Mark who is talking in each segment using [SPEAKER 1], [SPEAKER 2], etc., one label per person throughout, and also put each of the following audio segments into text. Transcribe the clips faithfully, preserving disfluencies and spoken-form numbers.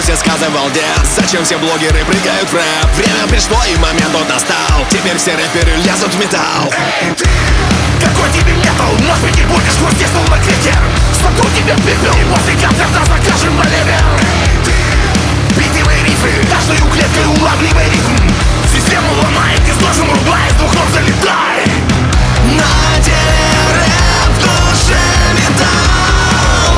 [SPEAKER 1] Все сказывал дед. Зачем все блогеры прыгают в рэп? Время пришло и момент тот настал. Теперь все рэперы лезут в металл.
[SPEAKER 2] Эй, ты! Какой тебе метал? Может быть, ты будешь хрустеть, словно крекер. Сотру тебе пепел и после концерта закажем болевер. Эй, ты! Битые рифы, каждую клеткой улавливай ритм. Систему ломай, ты с ножом рубай, с двух ног залетай.
[SPEAKER 1] На теле рэп, в душе металл.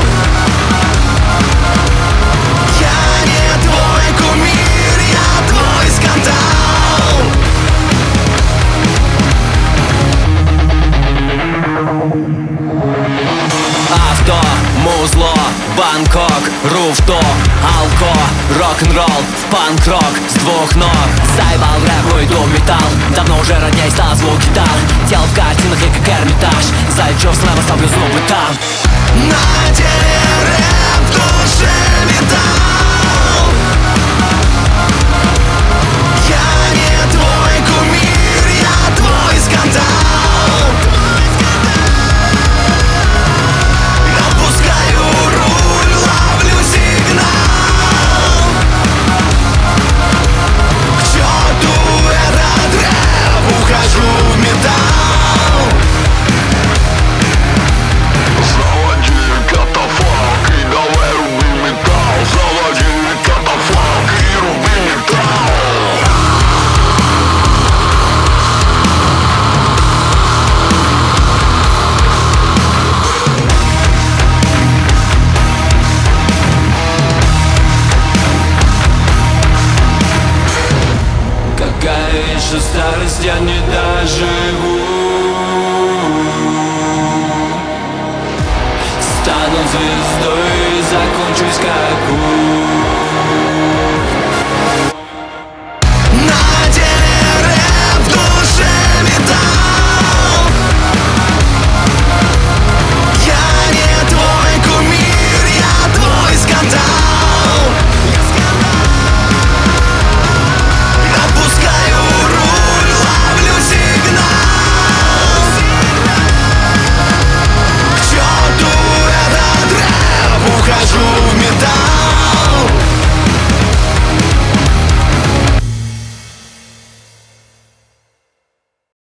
[SPEAKER 1] Я не твой кумир, я твой скандал.
[SPEAKER 3] Авто, музло, Бангкок, руфто, алко, рок-н-ролл, в панк-рок с двух ног. Заебал рэп, мой дом металл. Давно уже родней стал звук гитар. Тело в картинах, я как Эрмитаж. Зайчев слава, ставлю зубы там.
[SPEAKER 1] На теле рэп, в душе металл. Я не твой кумир, я твой скандал. Опускаю руль, ловлю сигнал. К черту этот рэп, ухожу в металл.
[SPEAKER 4] Заводи катафалк и давай руби металл. Заводи катафалк и руби металл.
[SPEAKER 3] Какая еще старость, я не доживу. Стану звездой и закончусь как у